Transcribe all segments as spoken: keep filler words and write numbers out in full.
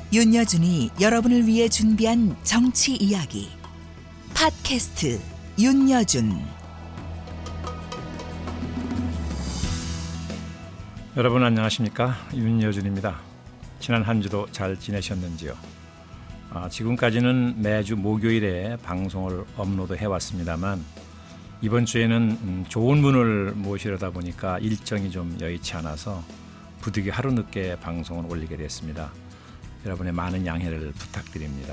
윤여준이 여러분을 위해 준비한 정치 이야기 팟캐스트 윤여준. 여러분 안녕하십니까? 윤여준입니다. 지난 한 주도 잘 지내셨는지요? 아, 지금까지는 매주 목요일에 방송을 업로드 해왔습니다만 이번 주에는 음, 좋은 분을 모시려다 보니까 일정이 좀 여의치 않아서 부득이 하루 늦게 방송을 올리게 됐습니다. 여러분의 많은 양해를 부탁드립니다.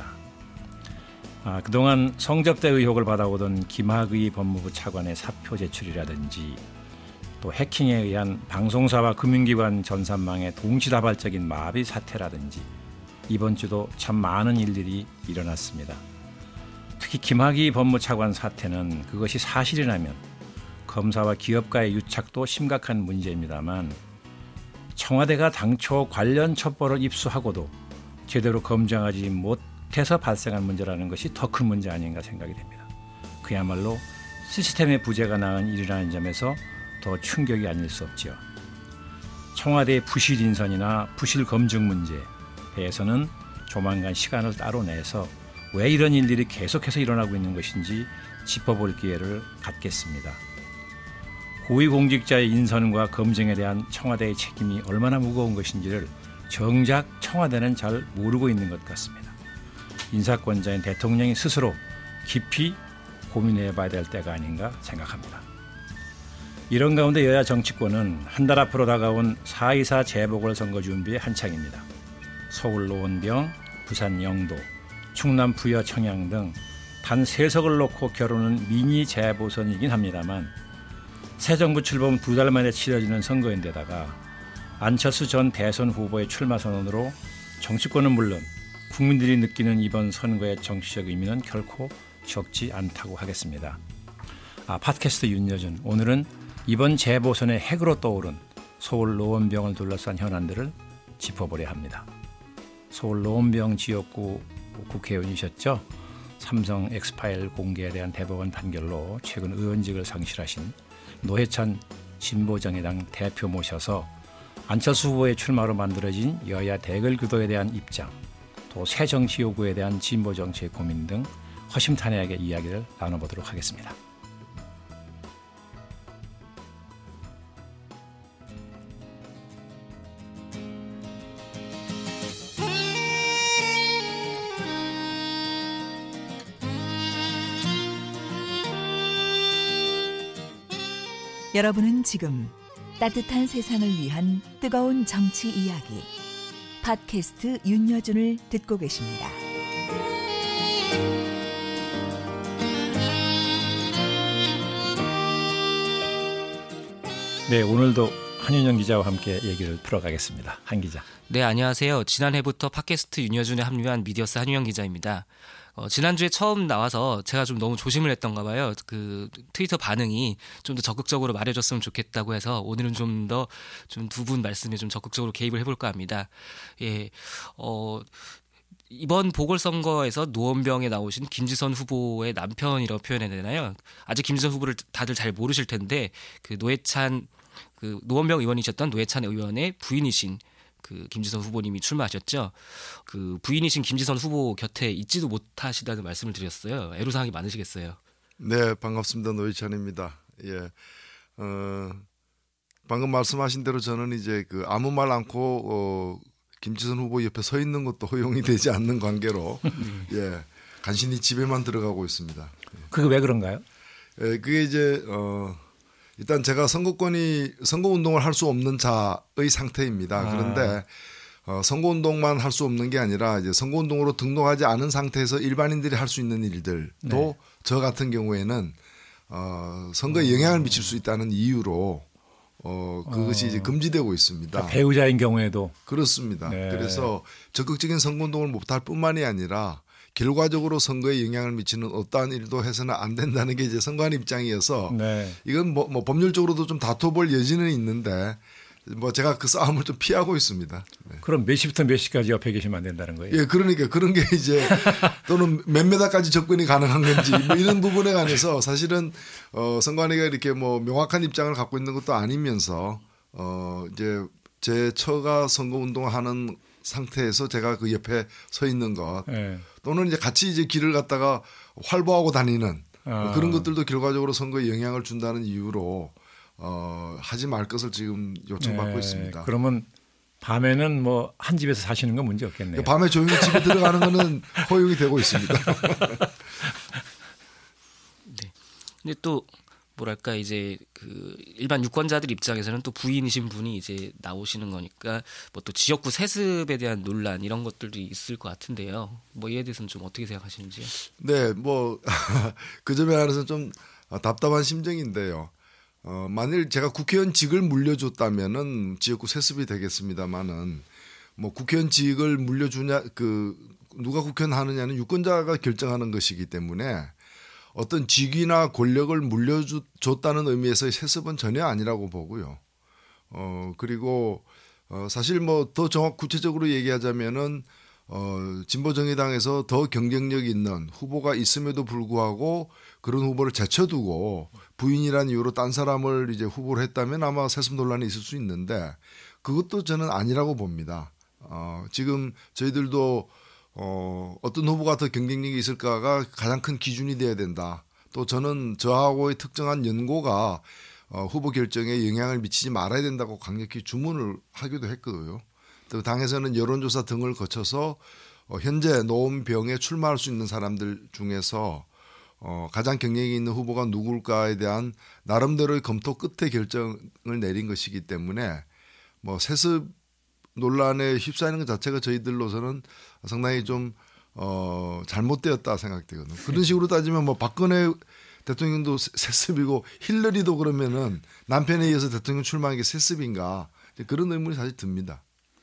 아, 그동안 성접대 의혹을 받아오던 김학의 법무부 차관의 사표 제출이라든지 또 해킹에 의한 방송사와 금융기관 전산망의 동시다발적인 마비 사태라든지 이번 주도 참 많은 일들이 일어났습니다. 특히 김학의 법무차관 사태는 그것이 사실이라면 검사와 기업가의 유착도 심각한 문제입니다만 청와대가 당초 관련 첩보를 입수하고도 제대로 검증하지 못해서 발생한 문제라는 것이 더 큰 문제 아닌가 생각이 됩니다. 그야말로 시스템의 부재가 낳은 일이라는 점에서 더 충격이 아닐 수 없지요. 청와대의 부실 인선이나 부실 검증 문제에 대해서는 조만간 시간을 따로 내서 왜 이런 일들이 계속해서 일어나고 있는 것인지 짚어볼 기회를 갖겠습니다. 고위공직자의 인선과 검증에 대한 청와대의 책임이 얼마나 무거운 것인지를 정작 청와대는 잘 모르고 있는 것 같습니다. 인사권자인 대통령이 스스로 깊이 고민해봐야 될 때가 아닌가 생각합니다. 이런 가운데 여야 정치권은 한 달 앞으로 다가온 사 이사 재보궐선거 준비에 한창입니다. 서울 노원병, 부산 영도, 충남 부여 청양 등 단 세 석을 놓고 겨루는 미니 재보선이긴 합니다만 새 정부 출범 두 달 만에 치러지는 선거인데다가 안철수 전 대선 후보의 출마 선언으로 정치권은 물론 국민들이 느끼는 이번 선거의 정치적 의미는 결코 적지 않다고 하겠습니다. 아, 팟캐스트 윤여준, 오늘은 이번 재보선의 핵으로 떠오른 서울 노원병을 둘러싼 현안들을 짚어보려 합니다. 서울 노원병 지역구 국회의원이셨죠? 삼성 엑스파일 공개에 대한 대법원 판결로 최근 의원직을 상실하신 노회찬 진보정의당 대표 모셔서 안철수 후보의 출마로 만들어진 여야 대결 구도에 대한 입장, 또 새 정치 요구에 대한 진보 정치의 고민 등 허심탄회하게 이야기를 나눠보도록 하겠습니다. 여러분은 지금 따뜻한 세상을 위한 뜨거운 정치 이야기 팟캐스트 윤여준을 듣고 계십니다. 네, 오늘도 한윤영 기자와 함께 얘기를 풀어가겠습니다. 한 기자. 네, 안녕하세요. 지난해부터 팟캐스트 윤여준에 합류한 미디어스 한윤영 기자입니다. 어, 지난주에 처음 나와서 제가 좀 너무 조심을 했던가 봐요. 그 트위터 반응이 좀 더 적극적으로 말해줬으면 좋겠다고 해서 오늘은 좀 더 좀 두 분 말씀에 좀 적극적으로 개입을 해볼까 합니다. 예, 어, 이번 보궐선거에서 노원병에 나오신 김지선 후보의 남편이라고 표현해야 되나요? 아직 김지선 후보를 다들 잘 모르실 텐데 그 노회찬 그 노원병 의원이셨던 노회찬 의원의 부인이신 그 김지선 후보님이 출마하셨죠. 그 부인이신 김지선 후보 곁에 있지도 못하시다는 말씀을 드렸어요. 애로사항이 많으시겠어요. 네, 반갑습니다. 노회찬입니다. 예, 어, 방금 말씀하신 대로 저는 이제 그 아무 말 않고 어, 김지선 후보 옆에 서 있는 것도 허용이 되지 않는 관계로 예, 간신히 집에만 들어가고 있습니다. 그게 왜 그런가요? 예, 그게 이제 어. 일단 제가 선거권이 선거운동을 할 수 없는 자의 상태입니다. 아. 그런데 어, 선거운동만 할 수 없는 게 아니라 이제 선거운동으로 등록하지 않은 상태에서 일반인들이 할 수 있는 일들도 네. 저 같은 경우에는 어, 선거에 영향을 미칠 수 있다는 이유로 어, 그것이 어. 이제 금지되고 있습니다. 그러니까 배우자인 경우에도 그렇습니다. 네. 그래서 적극적인 선거운동을 못할 뿐만이 아니라 결과적으로 선거에 영향을 미치는 어떠한 일도 해서는 안 된다는 게 이제 선관 입장이어서 네. 이건 뭐, 뭐 법률적으로도 좀 다퉈볼 여지는 있는데 뭐 제가 그 싸움을 좀 피하고 있습니다. 네. 그럼 몇 시부터 몇 시까지 옆에 계시면 안 된다는 거예요? 예, 그러니까 그런 게 이제 또는 몇 메다까지 접근이 가능한 건지 뭐 이런 부분에 관해서 사실은 어, 선관위가 이렇게 뭐 명확한 입장을 갖고 있는 것도 아니면서 어, 이제 제 처가 선거 운동하는 상태에서 제가 그 옆에 서 있는 것 예. 또는 이제 같이 이제 길을 갖다가 활보하고 다니는 아. 그런 것들도 결과적으로 선거에 영향을 준다는 이유로 어, 하지 말 것을 지금 요청받고 예. 있습니다. 그러면 밤에는 뭐 한 집에서 사시는 건 문제 없겠네요. 밤에 조용히 집에 들어가는 거는 허용이 되고 있습니다. 네. 근데 또 뭐랄까 이제 그 일반 유권자들 입장에서는 또 부인이신 분이 이제 나오시는 거니까 뭐 또 지역구 세습에 대한 논란 이런 것들도 있을 것 같은데요. 뭐 이에 대해서는 좀 어떻게 생각하시는지요? 네, 뭐 그 점에 관해서 좀 답답한 심정인데요. 어, 만일 제가 국회의원직을 물려줬다면은 지역구 세습이 되겠습니다만은 뭐 국회의원직을 물려주냐 그 누가 국회의원 하느냐는 유권자가 결정하는 것이기 때문에 어떤 직위나 권력을 물려줬다는 의미에서의 세습은 전혀 아니라고 보고요. 어 그리고 어 사실 뭐 더 정확 구체적으로 얘기하자면은 어 진보정의당에서 더 경쟁력 있는 후보가 있음에도 불구하고 그런 후보를 제쳐두고 부인이라는 이유로 딴 사람을 이제 후보로 했다면 아마 세습 논란이 있을 수 있는데 그것도 저는 아니라고 봅니다. 어 지금 저희들도 어, 어떤 후보가 더 경쟁력이 있을까가 가장 큰 기준이 돼야 된다. 또 저는 저하고의 특정한 연고가 어, 후보 결정에 영향을 미치지 말아야 된다고 강력히 주문을 하기도 했거든요. 또 당에서는 여론조사 등을 거쳐서 어, 현재 노원병에 출마할 수 있는 사람들 중에서 어, 가장 경쟁이 있는 후보가 누굴까에 대한 나름대로의 검토 끝에 결정을 내린 것이기 때문에 뭐 세습 논란에 휩싸이는 것 자체가 저희들로서는 상당히 좀 어, 잘못되었다 생각되거든요. 그런 식으로 따지면 뭐 박근혜 대통령도 세습이고 힐러리도 그러면은 남편에 의해서 대통령 출마한 게 세습인가 그런 의문이 사실 듭니다.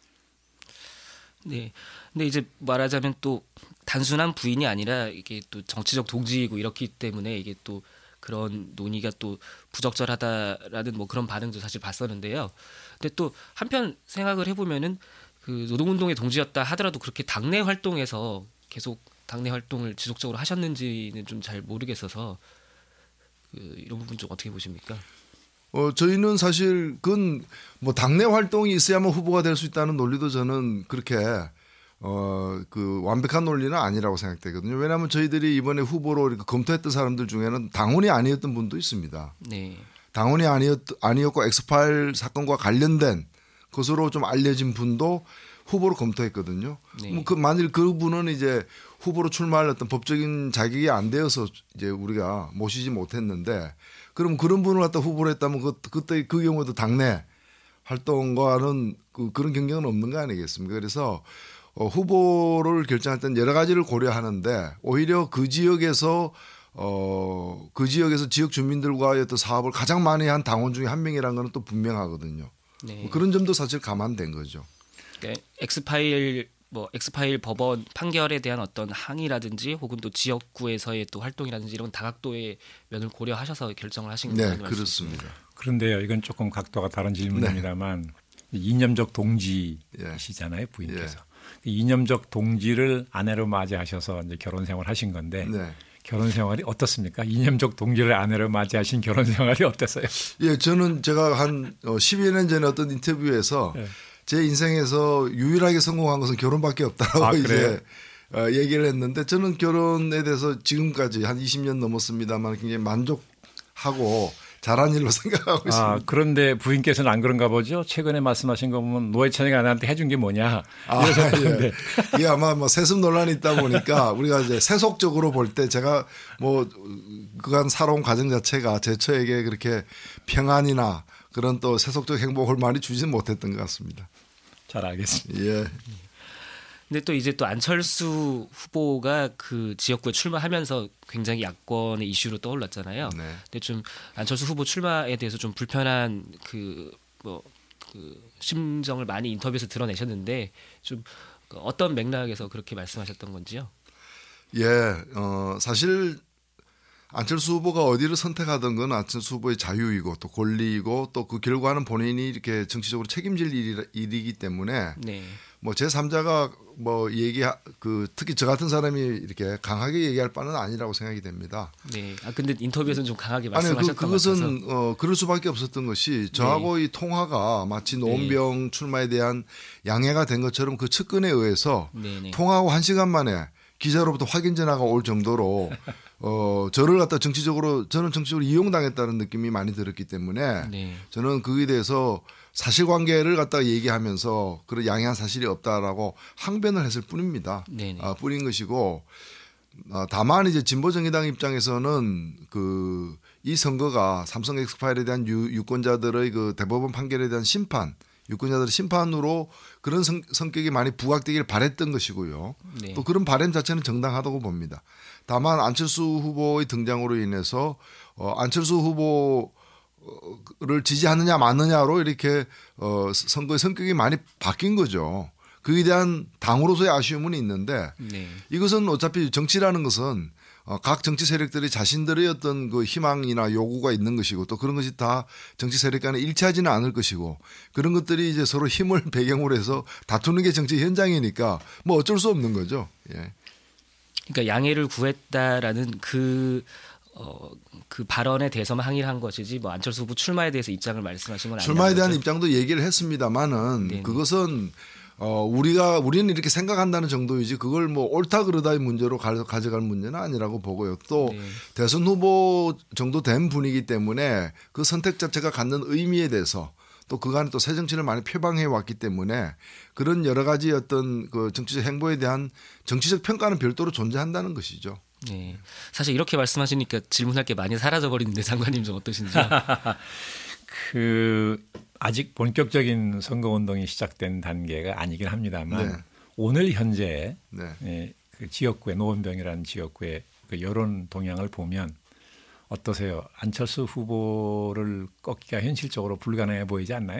네. 근데 이제 말하자면 또 단순한 부인이 아니라 이게 또 정치적 동지이고 이렇기 때문에 이게 또 그런 논의가 또 부적절하다라는 뭐 그런 반응도 사실 봤었는데요. 근데 또 한편 생각을 해보면은 그 노동운동의 동지였다 하더라도 그렇게 당내 활동에서 계속 당내 활동을 지속적으로 하셨는지는 좀 잘 모르겠어서 그 이런 부분 좀 어떻게 보십니까? 어 저희는 사실 그건 뭐 당내 활동이 있어야만 후보가 될 수 있다는 논리도 저는 그렇게 어, 그 완벽한 논리는 아니라고 생각되거든요. 왜냐하면 저희들이 이번에 후보로 이렇게 검토했던 사람들 중에는 당원이 아니었던 분도 있습니다. 네. 당원이 아니었, 아니었고 엑스파일 사건과 관련된 것으로 좀 알려진 분도 후보로 검토했거든요. 네. 뭐 그 만일 그 분은 이제 후보로 출마할 어떤 법적인 자격이 안 되어서 이제 우리가 모시지 못했는데 그럼 그런 분을 갖다 후보로 했다면 그, 그때 그 경우도 당내 활동과는 그, 그런 경쟁은 없는 거 아니겠습니까? 그래서 어, 후보를 결정할 때는 여러 가지를 고려하는데 오히려 그 지역에서 어, 그 지역에서 지역 주민들과의 어떤 사업을 가장 많이 한 당원 중에 한 명이라는 건 또 분명하거든요. 네. 뭐 그런 점도 사실 감안된 거죠. 그러니까 엑스파일 뭐 엑스파일 법원 판결에 대한 어떤 항의라든지 혹은 또 지역구에서의 또 활동이라든지 이런 다각도의 면을 고려하셔서 결정을 하신 네, 거라는 그렇습니다. 그런데요, 이건 조금 각도가 다른 질문입니다만 네. 이념적 동지시잖아요, 부인께서. 예. 이념적 동지를 아내로 맞이하셔서 이제 결혼 생활 하신 건데 네. 결혼 생활이 어떻습니까? 이념적 동지를 아내로 맞이하신 결혼 생활이 어땠어요? 예, 저는 제가 한 십여 년 전에 어떤 인터뷰에서 네. 제 인생에서 유일하게 성공한 것은 결혼밖에 없다라고 아, 이제 어, 얘기를 했는데 저는 결혼에 대해서 지금까지 한 이십 년 넘었습니다만 굉장히 만족하고 잘한 일로 생각하고 있습니다. 아, 그런데 부인께서는 안 그런가 보죠? 최근에 말씀하신 거 보면 노회찬이가 아내한테 해준 게 뭐냐 이러셨는데 아, 예. 이게 아마 뭐 세습 논란이 있다 보니까 우리가 이제 세속적으로 볼 때 제가 뭐 그간 살아온 과정 자체가 제 처에게 그렇게 평안이나 그런 또 세속적 행복을 많이 주지는 못했던 것 같습니다. 잘 알겠습니다. 예. 근데 또 이제 또 안철수 후보가 그 지역구에 출마하면서 굉장히 야권의 이슈로 떠올랐잖아요. 네. 근데 좀 안철수 후보 출마에 대해서 좀 불편한 그 뭐 그 심정을 많이 인터뷰에서 드러내셨는데 좀 어떤 맥락에서 그렇게 말씀하셨던 건지요? 예, 어, 사실 안철수 후보가 어디를 선택하던 건 안철수 후보의 자유이고 또 권리이고 또 그 결과는 본인이 이렇게 정치적으로 책임질 일이, 일이기 때문에 네. 뭐 제삼자가 뭐 얘기 그 특히 저 같은 사람이 이렇게 강하게 얘기할 바는 아니라고 생각이 됩니다. 네. 아 근데 인터뷰에서는 좀 강하게 아니 말씀하셨던 그, 것 같아서. 그것은 어 그럴 수밖에 없었던 것이 저하고 네. 이 통화가 마치 노원병 네. 출마에 대한 양해가 된 것처럼 그 측근에 의해서 네, 네. 통화하고 한 시간 만에 기자로부터 확인 전화가 올 정도로 어 저를 갖다 정치적으로 저는 정치적으로 이용당했다는 느낌이 많이 들었기 때문에 네. 저는 그에 대해서 사실관계를 갖다가 얘기하면서 그런 양해한 사실이 없다라고 항변을 했을 뿐입니다. 네, 네. 아, 뿐인 것이고 어, 다만 이제 진보정의당 입장에서는 그 이 선거가 삼성 엑스파일에 대한 유, 유권자들의 그 대법원 판결에 대한 심판, 유권자들의 심판으로 그런 성, 성격이 많이 부각되길 바랬던 것이고요. 네. 또 그런 바람 자체는 정당하다고 봅니다. 다만 안철수 후보의 등장으로 인해서 어, 안철수 후보를 지지하느냐 마느냐로 이렇게 어, 선거의 성격이 많이 바뀐 거죠. 그에 대한 당으로서의 아쉬움은 있는데 네. 이것은 어차피 정치라는 것은 어, 각 정치 세력들이 자신들의 어떤 그 희망이나 요구가 있는 것이고 또 그런 것이 다 정치 세력 간에 일치하지는 않을 것이고 그런 것들이 이제 서로 힘을 배경으로 해서 다투는 게 정치 현장이니까 뭐 어쩔 수 없는 거죠. 예. 그러니까 양해를 구했다라는 그 어, 그 발언에 대해서만 항의를 한 것이지 뭐 안철수 후보 출마에 대해서 입장을 말씀하신 건 아니죠. 출마에 대한 입장도 얘기를 했습니다만은 네네. 그것은 어, 우리가, 우리는 이렇게 생각한다는 정도이지 그걸 뭐 옳다 그르다의 문제로 가, 가져갈 문제는 아니라고 보고요. 또 네. 대선 후보 정도 된 분이기 때문에 그 선택 자체가 갖는 의미에 대해서 또 그간에 또 새 정치를 많이 표방해 왔기 때문에 그런 여러 가지 어떤 그 정치적 행보에 대한 정치적 평가는 별도로 존재한다는 것이죠. 네. 사실 이렇게 말씀하시니까 질문할 게 많이 사라져 버리는데 장관님 좀 어떠신지요? 그 아직 본격적인 선거운동이 시작된 단계가 아니긴 합니다만 네. 오늘 현재 네. 예, 그 지역구의 노원병이라는 지역구의 그 여론 동향을 보면 어떠세요? 안철수 후보를 꺾기가 현실적으로 불가능해 보이지 않나요?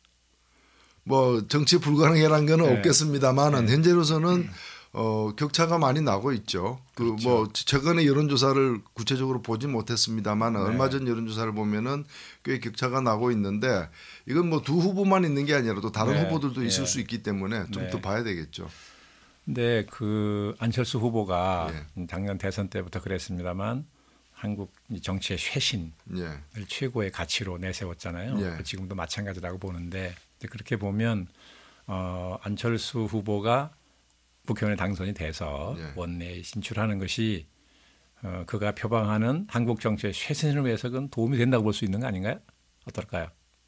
뭐 정치 불가능이라는 건 네. 없겠습니다만은 네. 현재로서는 어, 격차가 많이 나고 있죠. 그 그렇죠. 뭐 최근에 여론조사를 구체적으로 보지 못했습니다만 네. 얼마 전 여론조사를 보면은 꽤 격차가 나고 있는데 이건 뭐 두 후보만 있는 게 아니라 또 다른 네. 후보들도 네. 있을 수 있기 때문에 좀 더 네. 봐야 되겠죠. 근데 그 안철수 후보가 예. 작년 대선 때부터 그랬습니다만 한국 정치의 쇄신을 예. 최고의 가치로 내세웠잖아요. 예. 지금도 마찬가지라고 보는데 그렇게 보면 어, 안철수 후보가 국회의원에 당선이 돼서 예. 원내에 진출하는 것이 어, 그가 표방하는 한국 정치의 쇄신을 위해서 그건 도움이 된다고 볼 수 있는 거 아닌가요? 어떨까요?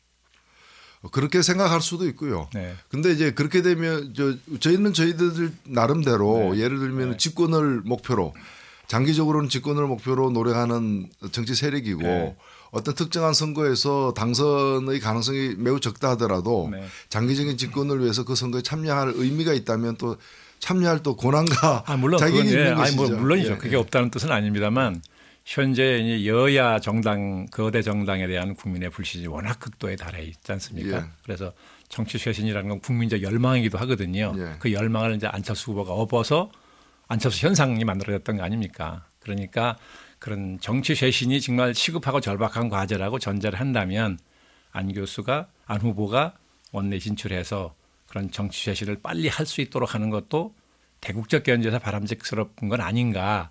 그렇게 생각할 수도 있고요. 네. 근데 이제 그렇게 되면 저 저희는 저희들 나름대로 네. 예를 들면 네. 집권을 목표로 장기적으로는 집권을 목표로 노력하는 정치 세력이고 네. 어떤 특정한 선거에서 당선의 가능성이 매우 적다 하더라도 네. 장기적인 집권을 위해서 그 선거에 참여할 의미가 있다면 또 참여할 또 권한과 아, 물론 자격이 그건, 있는 예, 것이죠. 아니, 뭐 물론이죠. 예, 그게 예. 없다는 뜻은 아닙니다만 현재 이제 여야 정당 거대 정당에 대한 국민의 불신이 워낙 극도에 달해 있지 않습니까? 예. 그래서 정치 쇄신이라는 건 국민적 열망이기도 하거든요. 예. 그 열망을 이제 안철수 후보가 업어서 안철수 현상이 만들어졌던 거 아닙니까? 그러니까 그런 정치 쇄신이 정말 시급하고 절박한 과제라고 전제를 한다면 안 교수가 안 후보가 원내 진출해서 그런 정치 쇄신을 빨리 할 수 있도록 하는 것도 대국적 견제에서 바람직스러운 건 아닌가.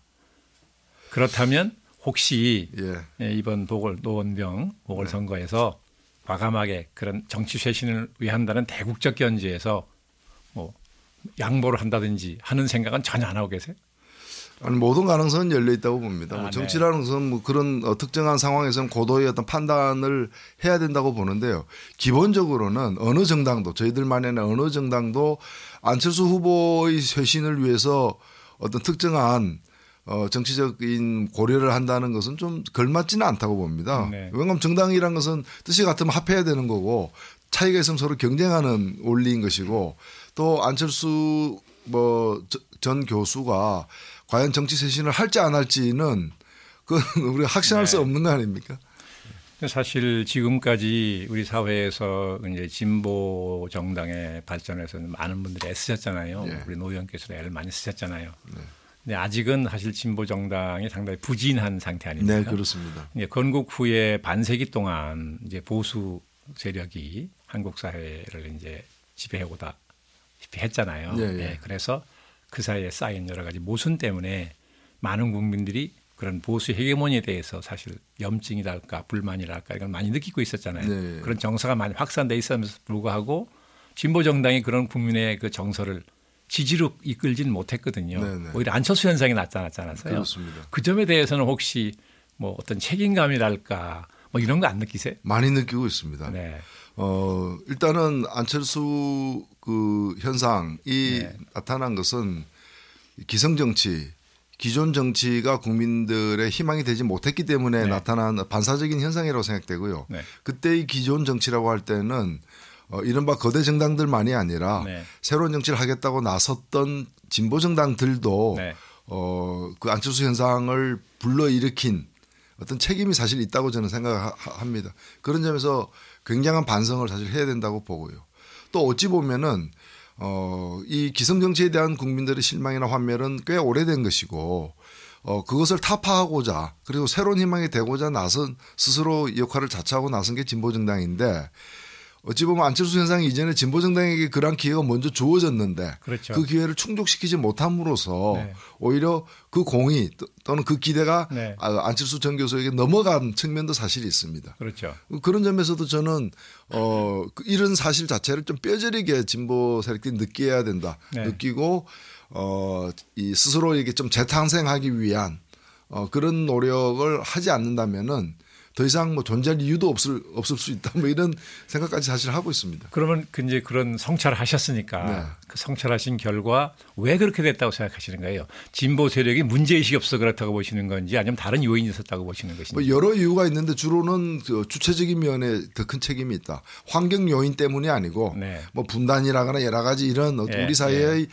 그렇다면 혹시 예. 이번 보궐 노원병 보궐선거에서 과감하게 그런 정치 쇄신을 위한다는 대국적 견제에서 뭐 양보를 한다든지 하는 생각은 전혀 안 하고 계세요? 아니, 모든 가능성은 열려 있다고 봅니다. 아, 뭐 네. 정치라는 것은 뭐 그런 어, 특정한 상황에서는 고도의 어떤 판단을 해야 된다고 보는데요. 기본적으로는 어느 정당도 저희들만에는 어느 정당도 안철수 후보의 쇄신을 위해서 어떤 특정한 어, 정치적인 고려를 한다는 것은 좀 걸맞지는 않다고 봅니다. 네. 왜냐하면 정당이라는 것은 뜻이 같으면 합해야 되는 거고 차이가 있으면 서로 경쟁하는 원리인 것이고 또 안철수 뭐 전 교수가 과연 정치 쇄신을 할지 안 할지는 그건 우리가 확신할 네. 수 없는 거 아닙니까? 사실 지금까지 우리 사회에서 이제 진보 정당의 발전에서는 많은 분들이 애쓰셨잖아요. 네. 우리 노 의원께서도 애를 많이 쓰셨잖아요. 네. 네, 아직은 사실 진보 정당이 상당히 부진한 상태 아닙니까? 네, 그렇습니다. 예, 건국 후에 반세기 동안 이제 보수 세력이 한국 사회를 이제 지배해오다 했잖아요. 예, 예. 예, 그래서 그 사이에 쌓인 여러 가지 모순 때문에 많은 국민들이 그런 보수 헤게모니에 대해서 사실 염증이랄까 불만이랄까 이걸 많이 느끼고 있었잖아요. 네. 그런 정서가 많이 확산돼 있었음에도 불구하고 진보 정당이 그런 국민의 그 정서를 지지로 이끌지는 못했거든요. 네네. 오히려 안철수 현상이 나타났잖아요. 그렇습니다. 그 점에 대해서는 혹시 뭐 어떤 책임감이랄까 뭐 이런 거 안 느끼세요? 많이 느끼고 있습니다. 네. 어, 일단은 안철수 그 현상이 네. 나타난 것은 기성 정치, 기존 정치가 국민들의 희망이 되지 못했기 때문에 네. 나타난 반사적인 현상이라고 생각되고요. 네. 그때의 기존 정치라고 할 때는 어, 이른바 거대 정당들만이 아니라 네. 새로운 정치를 하겠다고 나섰던 진보 정당들도 네. 어, 그 안철수 현상을 불러일으킨 어떤 책임이 사실 있다고 저는 생각합니다. 그런 점에서 굉장한 반성을 사실 해야 된다고 보고요. 또 어찌 보면은 어, 이 기성 정치에 대한 국민들의 실망이나 환멸은 꽤 오래된 것이고 어, 그것을 타파하고자 그리고 새로운 희망이 되고자 나선 스스로 역할을 자처하고 나선 게 진보 정당인데 어찌 보면 안철수 현상이 이전에 진보 정당에게 그러한 기회가 먼저 주어졌는데 그렇죠. 그 기회를 충족시키지 못함으로써 네. 오히려 그 공이 또는 그 기대가 네. 안철수 전 교수에게 넘어간 측면도 사실 있습니다. 그렇죠. 그런 점에서도 저는 어, 이런 사실 자체를 좀 뼈저리게 진보 세력들이 느껴야 된다. 네. 느끼고 어, 이 스스로에게 좀 재탄생하기 위한 어, 그런 노력을 하지 않는다면은 더 이상 뭐 존재할 이유도 없을 없을 수 있다. 뭐 이런 생각까지 사실 하고 있습니다. 그러면 그 이제 그런 성찰을 하셨으니까 네. 그 성찰하신 결과 왜 그렇게 됐다고 생각하시는 거예요? 진보 세력이 문제의식이 없어 그렇다고 보시는 건지 아니면 다른 요인이 있었다고 보시는 것인지. 뭐 여러 이유가 있는데 주로는 그 주체적인 면에 더 큰 책임이 있다. 환경 요인 때문이 아니고 네. 뭐 분단이라거나 여러 가지 이런 어떤 예, 우리 사회의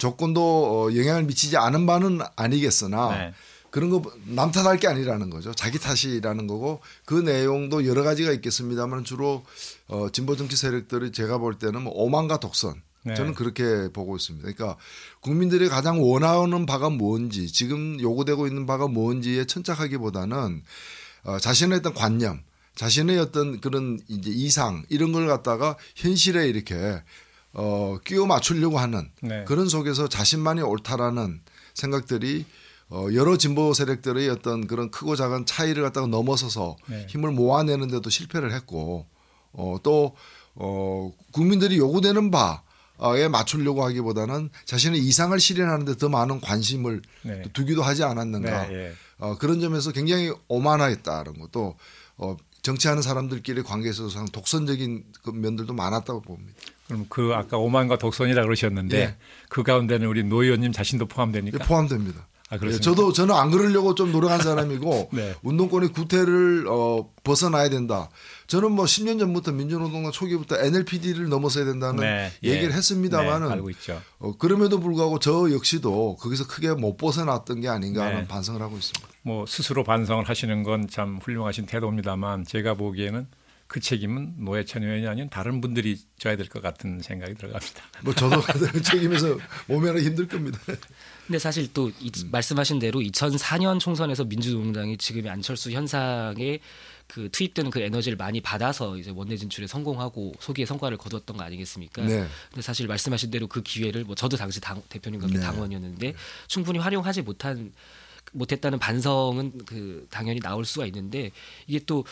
조건도 영향을 미치지 않은 바는 아니겠으나 네. 그런 거 남 탓할 게 아니라는 거죠. 자기 탓이라는 거고 그 내용도 여러 가지가 있겠습니다만 주로 어, 진보 정치 세력들이 제가 볼 때는 뭐 오만과 독선 네. 저는 그렇게 보고 있습니다. 그러니까 국민들이 가장 원하는 바가 뭔지 지금 요구되고 있는 바가 뭔지에 천착하기보다는 어, 자신의 어떤 관념, 자신의 어떤 그런 이제 이상 이런 걸 갖다가 현실에 이렇게 어, 끼워 맞추려고 하는 네. 그런 속에서 자신만이 옳다라는 생각들이 어, 여러 진보 세력들의 어떤 그런 크고 작은 차이를 갖다가 넘어서서 네. 힘을 모아내는데도 실패를 했고 어, 또 어, 국민들이 요구되는 바에 맞추려고 하기보다는 자신의 이상을 실현하는 데 더 많은 관심을 네. 두기도 하지 않았는가. 네, 예. 어, 그런 점에서 굉장히 오만하겠다는 것도 어, 정치하는 사람들끼리 관계에 있어서 상당히 독선적인 그 면들도 많았다고 봅니다. 그럼 그 아까 오만과 독선이라 그러셨는데 예. 그 가운데는 우리 노 의원님 자신도 포함됩니까? 예, 포함됩니다. 아, 예, 그렇습니까? 저도 저는 안 그러려고 좀 노력한 사람이고 네. 운동권의 구태를 어, 벗어나야 된다. 저는 뭐 십 년 전부터 민주노동당 초기부터 엔엘피디를 넘어서야 된다는 네, 얘기를 예. 했습니다만은 네, 알고 있죠. 어, 그럼에도 불구하고 저 역시도 거기서 크게 못 벗어났던 게 아닌가 하는 네. 반성을 하고 있습니다. 뭐 스스로 반성을 하시는 건 참 훌륭하신 태도입니다만 제가 보기에는 그 책임은 노회찬 의원이 아닌 다른 분들이 져야 될 것 같은 생각이 들어갑니다. 뭐 저도 책임에서 오면은 힘들 겁니다. 근데 사실 또 이, 음. 말씀하신 대로 이천사 년 총선에서 민주노동당이 지금의 안철수 현상에 그 투입되는 그 에너지를 많이 받아서 이제 원내 진출에 성공하고 소기의 성과를 거두었던 거 아니겠습니까? 네. 근데 사실 말씀하신 대로 그 기회를 뭐 저도 당시 당, 대표님과 함께 네. 당원이었는데 충분히 활용하지 못한 못했다는 반성은 그 당연히 나올 수가 있는데 이게 또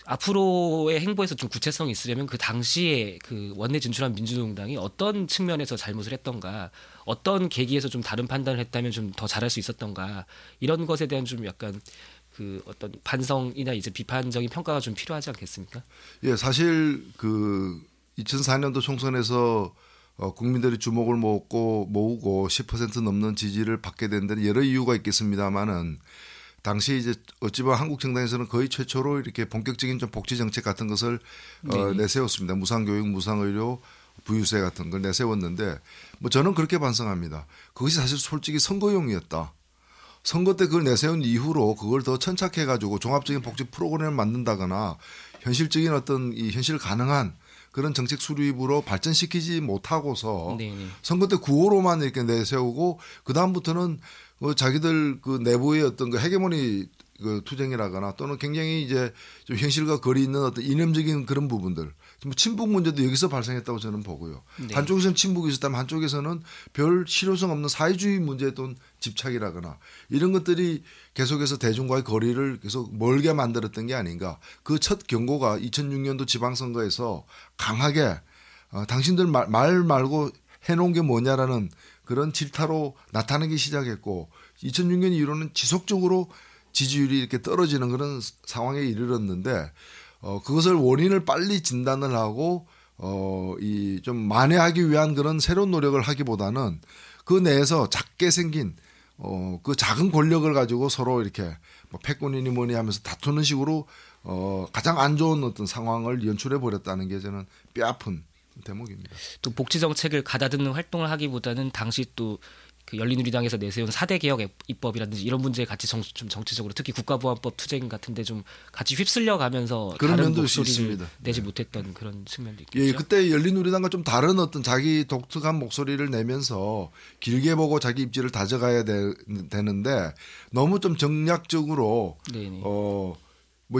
앞으로의 행보에서 좀 구체성이 있으려면 그 당시에 그 원내 진출한 민주노동당이 어떤 측면에서 잘못을 했던가 어떤 계기에서 좀 다른 판단을 했다면 좀 더 잘할 수 있었던가 이런 것에 대한 좀 약간 그 어떤 반성이나 이제 비판적인 평가가 좀 필요하지 않겠습니까? 예, 사실 그 이천사 년도 총선에서 어, 국민들이 주목을 모으고 모으고 십 퍼센트 넘는 지지를 받게 된 데는 여러 이유가 있겠습니다만은 당시 이제 어찌 보면 한국 정당에서는 거의 최초로 이렇게 본격적인 좀 복지 정책 같은 것을 어, 내세웠습니다. 무상교육, 무상의료, 부유세 같은 걸 내세웠는데 뭐 저는 그렇게 반성합니다. 그것이 사실 솔직히 선거용이었다. 선거 때 그걸 내세운 이후로 그걸 더 천착해가지고 종합적인 복지 프로그램을 만든다거나 현실적인 어떤 이 현실 가능한 그런 정책 수립으로 발전시키지 못하고서 네네. 선거 때 구호로만 이렇게 내세우고 그 다음부터는 그 자기들 그 내부의 어떤 그 헤게모니 그 투쟁이라거나 또는 굉장히 이제 좀 현실과 거리 있는 어떤 이념적인 그런 부분들, 뭐 친북 문제도 여기서 발생했다고 저는 보고요. 네. 한쪽에서는 친북이 있었다면 한쪽에서는 별 실효성 없는 사회주의 문제에 또 집착이라거나 이런 것들이 계속해서 대중과의 거리를 계속 멀게 만들었던 게 아닌가. 그 첫 경고가 이천육 년도 지방선거에서 강하게 어, 당신들 말, 말 말고 해놓은 게 뭐냐라는 그런 질타로 나타나기 시작했고 이천육 년 이후로는 지속적으로 지지율이 이렇게 떨어지는 그런 상황에 이르렀는데 어, 그것을 원인을 빨리 진단을 하고 어, 이 좀 만회하기 위한 그런 새로운 노력을 하기보다는 그 내에서 작게 생긴 어, 그 작은 권력을 가지고 서로 이렇게 뭐 패권이니 뭐니 하면서 다투는 식으로 어, 가장 안 좋은 어떤 상황을 연출해 버렸다는 게 저는 뼈아픈 대목입니다. 또 복지 정책을 가다듬는 활동을 하기보다는 당시 또 그 열린우리당에서 내세운 사 대 개혁 입법이라든지 이런 문제에 같이 정, 좀 정치적으로 특히 국가보안법 투쟁 같은데 좀 같이 휩쓸려 가면서 그런 다른 면도 목소리를 있습니다. 내지 네. 못했던 그런 측면도 있겠죠. 예, 그때 열린우리당과 좀 다른 어떤 자기 독특한 목소리를 내면서 길게 보고 자기 입지를 다져가야 되, 되는데 너무 좀 정략적으로 네네. 어, 뭐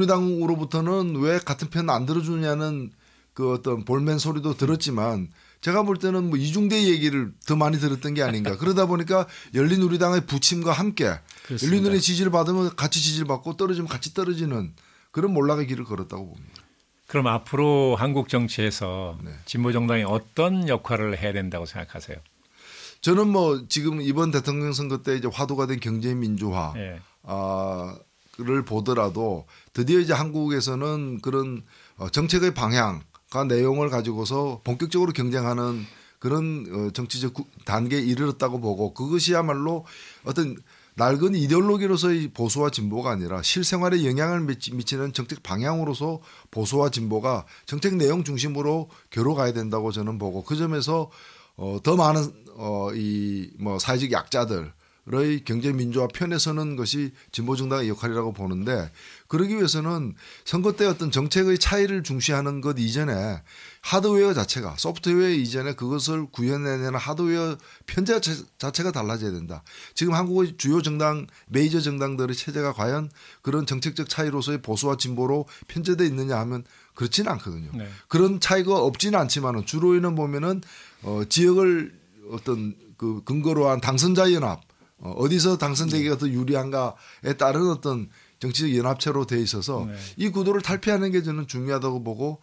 열린우리당으로부터는 왜 같은 편 안 들어주냐는 그 어떤 볼멘 소리도 들었지만 제가 볼 때는 뭐 이중대 얘기를 더 많이 들었던 게 아닌가. 그러다 보니까 열린우리당의 부침과 함께 그렇습니다. 열린우리 지지를 받으면 같이 지지를 받고 떨어지면 같이 떨어지는 그런 몰락의 길을 걸었다고 봅니다. 그럼 앞으로 한국 정치에서 네. 진보 정당이 어떤 역할을 해야 된다고 생각하세요? 저는 뭐 지금 이번 대통령 선거 때 이제 화두가 된 경제 민주화 네. 아, 를 보더라도 드디어 이제 한국에서는 그런 정책의 방향 그 내용을 가지고서 본격적으로 경쟁하는 그런 정치적 단계에 이르렀다고 보고 그것이야말로 어떤 낡은 이데올로기로서의 보수와 진보가 아니라 실생활에 영향을 미치는 정책 방향으로서 보수와 진보가 정책 내용 중심으로 겨뤄가야 된다고 저는 보고 그 점에서 더 많은 이 뭐 사회적 약자들 의 경제민주화 편에 서는 것이 진보정당의 역할이라고 보는데 그러기 위해서는 선거 때 어떤 정책의 차이를 중시하는 것 이전에 하드웨어 자체가 소프트웨어 이전에 그것을 구현해내는 하드웨어 편제 자체가 달라져야 된다. 지금 한국의 주요 정당 메이저 정당들의 체제가 과연 그런 정책적 차이로서의 보수와 진보로 편제되어 있느냐 하면 그렇지는 않거든요. 네. 그런 차이가 없지는 않지만은 주로에는 보면은 어 지역을 어떤 그 근거로 한 당선자 연합 어디서 당선되기가 더 유리한가에 따른 어떤 정치적 연합체로 돼 있어서 네. 이 구도를 탈피하는 게 저는 중요하다고 보고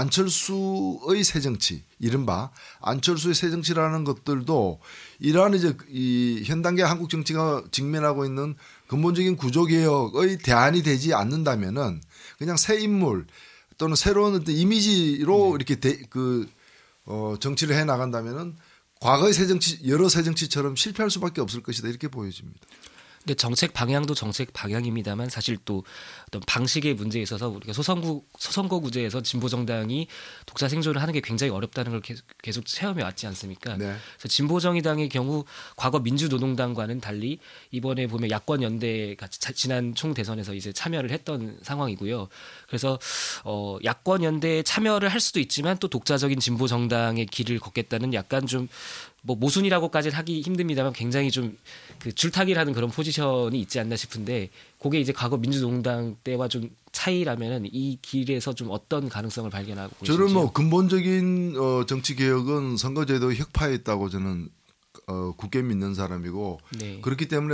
안철수의 새정치 이른바 안철수의 새정치라는 것들도 이러한 이제 이 현 단계 한국 정치가 직면하고 있는 근본적인 구조개혁의 대안이 되지 않는다면은 그냥 새 인물 또는 새로운 어떤 이미지로 네. 이렇게 대, 그 어, 정치를 해 나간다면은 과거의 새정치 여러 새정치처럼 실패할 수밖에 없을 것이다 이렇게 보여집니다. 근데 정책 방향도 정책 방향입니다만 사실 또 어떤 방식의 문제에 있어서 우리가 소선구 소선거 구제에서 진보 정당이 독자 생존을 하는 게 굉장히 어렵다는 걸 계속, 계속 체험해 왔지 않습니까? 네. 그래서 진보 정의당의 경우 과거 민주노동당과는 달리 이번에 보면 야권 연대가 지난 총 대선에서 이제 참여를 했던 상황이고요. 그래서 어, 야권 연대에 참여를 할 수도 있지만 또 독자적인 진보 정당의 길을 걷겠다는 약간 좀 뭐 모순이라고까지는 하기 힘듭니다만 굉장히 좀 그 줄타기를 하는 그런 포지션이 있지 않나 싶은데 그게 이제 과거 민주노동당 때와 좀 차이라면은 이 길에서 좀 어떤 가능성을 발견하고 계신지요? 저는 뭐 근본적인 어, 정치 개혁은 선거제도 혁파에 있다고 저는 어, 굳게 믿는 사람이고 네. 그렇기 때문에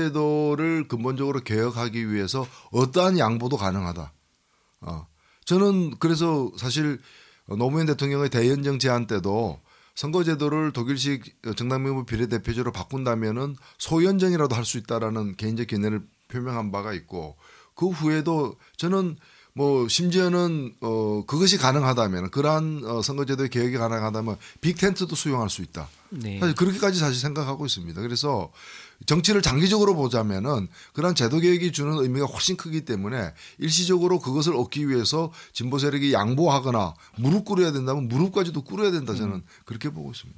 선거제도를 근본적으로 개혁하기 위해서 어떠한 양보도 가능하다. 어. 저는 그래서 사실 노무현 대통령의 대연정 제안 때도 선거제도를 독일식 정당명부 비례대표제로 바꾼다면은 소연정이라도 할 수 있다라는 개인적 견해를 표명한 바가 있고 그 후에도 저는 뭐 심지어는 어 그것이 가능하다면 그러한 어 선거제도의 개혁이 가능하다면 빅텐트도 수용할 수 있다. 네. 사실 그렇게까지 사실 생각하고 있습니다. 그래서 정치를 장기적으로 보자면은 그러한 제도 개혁이 주는 의미가 훨씬 크기 때문에 일시적으로 그것을 얻기 위해서 진보 세력이 양보하거나 무릎 꿇어야 된다면 무릎까지도 꿇어야 된다 저는 음. 그렇게 보고 있습니다.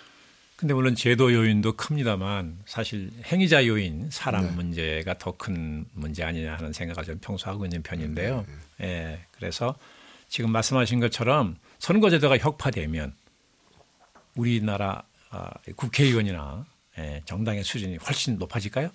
근데 물론 제도 요인도 큽니다만 사실 행위자 요인 사람 네. 문제가 더 큰 문제 아니냐 하는 생각을 좀 평소 하고 있는 편인데요. 네. 예, 그래서 지금 말씀하신 것처럼 선거제도가 혁파되면 우리나라 국회의원이나 예, 정당의 수준이 훨씬 높아질까요?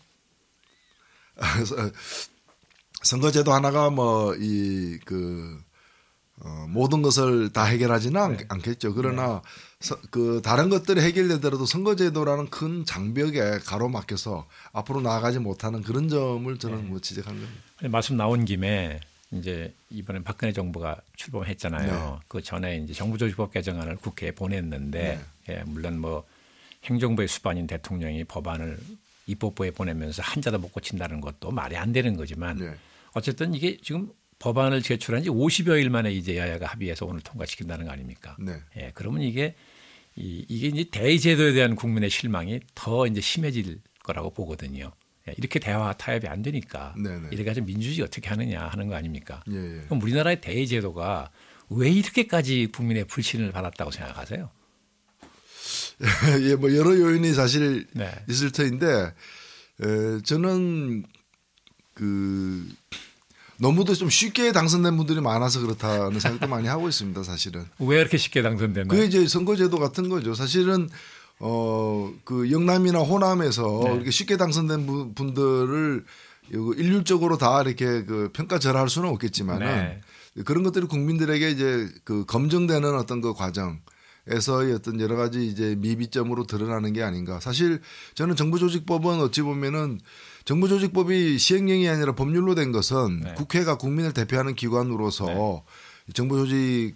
선거제도 하나가 뭐 이 그 어, 모든 것을 다 해결하지는 네. 않겠죠. 그러나 네. 서, 그 다른 것들이 해결되더라도 선거제도라는 큰 장벽에 가로막혀서 앞으로 나아가지 못하는 그런 점을 저는 네. 뭐 지적한 겁니다. 말씀 나온 김에 이제 이번에 박근혜 정부가 출범했잖아요. 네. 그 전에 이제 정부조직법 개정안을 국회에 보냈는데 네. 예, 물론 뭐 행정부의 수반인 대통령이 법안을 입법부에 보내면서 한자도 못 고친다는 것도 말이 안 되는 거지만 네. 어쨌든 이게 지금 법안을 제출한 지 오십여 일 만에 이제 여야가 합의해서 오늘 통과시킨다는 거 아닙니까? 네. 예, 그러면 이게 이, 이게 이제 대의제도에 대한 국민의 실망이 더 이제 심해질 거라고 보거든요. 예, 이렇게 대화 타협이 안 되니까 네네. 이래 가지고 민주주의 어떻게 하느냐 하는 거 아닙니까? 예, 예. 그럼 우리나라의 대의제도가 왜 이렇게까지 국민의 불신을 받았다고 생각하세요? 예, 뭐 여러 요인이 사실 네. 있을 터인데 에, 저는 그 너무도 좀 쉽게 당선된 분들이 많아서 그렇다는 생각도 많이 하고 있습니다. 사실은. 왜 이렇게 쉽게 당선됐나요? 그게 이제 선거제도 같은 거죠. 사실은 어, 그 영남이나 호남에서 네. 이렇게 쉽게 당선된 분들을 일률적으로 다 이렇게 그 평가절하할 수는 없겠지만은 네. 그런 것들이 국민들에게 이제 그 검증되는 어떤 그 과정에서의 어떤 여러 가지 이제 미비점으로 드러나는 게 아닌가. 사실 저는 정부조직법은 어찌 보면은 정부조직법이 시행령이 아니라 법률로 된 것은 네. 국회가 국민을 대표하는 기관으로서 네. 정부조직의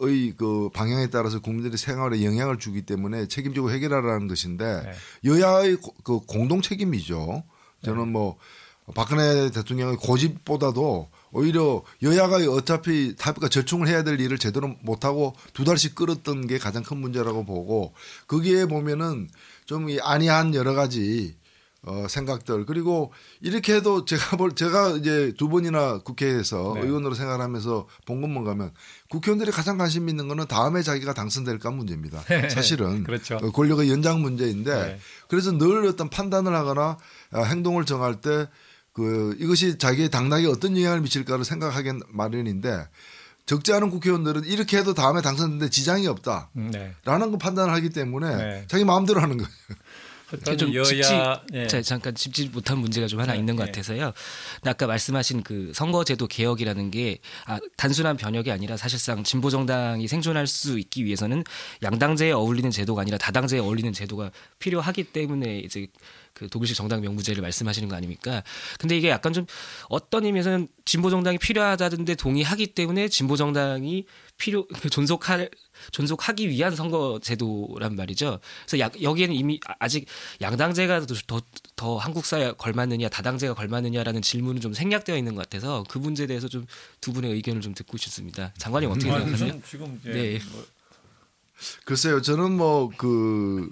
그 방향에 따라서 국민들의 생활에 영향을 주기 때문에 책임지고 해결하라는 것인데 네. 여야의 그 공동 책임이죠. 저는 네. 뭐 박근혜 대통령의 고집보다도 오히려 여야가 어차피 타협과 절충을 해야 될 일을 제대로 못하고 두 달씩 끌었던 게 가장 큰 문제라고 보고 거기에 보면은 좀 이 안이한 여러 가지 어, 생각들 그리고 이렇게 해도 제가 볼 제가 이제 두 번이나 국회에서 네. 의원으로 생활하면서 본 것만 가면 국회의원들이 가장 관심 있는 거는 다음에 자기가 당선될까 문제입니다. 사실은 그렇죠. 권력의 연장 문제인데 네. 그래서 늘 어떤 판단을 하거나 행동을 정할 때 그 이것이 자기의 당락에 어떤 영향을 미칠까를 생각하기 마련인데 적지 않은 국회의원들은 이렇게 해도 다음에 당선되는데 지장이 없다라는 네. 거 판단을 하기 때문에 네. 자기 마음대로 하는 거예요. 좀 여야, 짚지, 예. 자, 잠깐 짚지 못한 문제가 좀 하나 네, 있는 것 네. 같아서요. 아까 말씀하신 그 선거제도 개혁이라는 게 아, 단순한 변혁이 아니라 사실상 진보 정당이 생존할 수 있기 위해서는 양당제에 어울리는 제도가 아니라 다당제에 어울리는 제도가 필요하기 때문에 이제 그 독일식 정당 명부제를 말씀하시는 거 아닙니까? 근데 이게 약간 좀 어떤 의미에서는 진보 정당이 필요하다는데 동의하기 때문에 진보 정당이 필요 존속할 존속하기 위한 선거 제도란 말이죠. 그래서 야, 여기에는 이미 아직 양당제가 더, 더, 더 한국 사회에 걸맞느냐 다당제가 걸맞느냐라는 질문은 좀 생략되어 있는 것 같아서 그 문제에 대해서 좀 두 분의 의견을 좀 듣고 싶습니다. 장관님 어떻게 음, 생각하세요? 지금 네. 뭐. 글쎄요, 저는 뭐 그